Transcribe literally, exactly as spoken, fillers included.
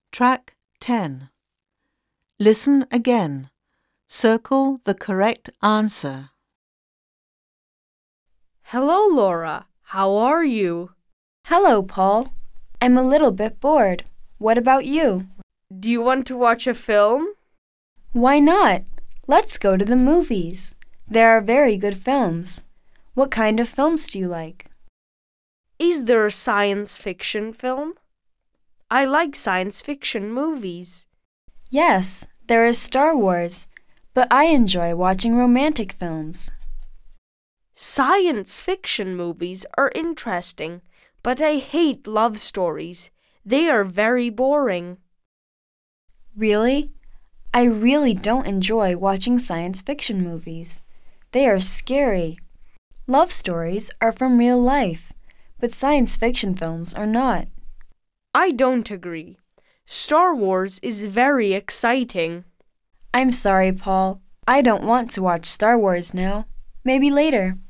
Track ten. Listen again. Circle the correct answer. Hello, Laura. How are you? Hello, Paul. I'm a little bit bored. What about you? Do you want to watch a film? Why not? Let's go to the movies. There are very good films. What kind of films do you like? Is there a science fiction film? I like science fiction movies. Yes, there is Star Wars, but I enjoy watching romantic films. Science fiction movies are interesting, but I hate love stories. They are very boring. Really? I really don't enjoy watching science fiction movies. They are scary. Love stories are from real life, but science fiction films are not. I don't agree. Star Wars is very exciting. I'm sorry, Paul. I don't want to watch Star Wars now. Maybe later.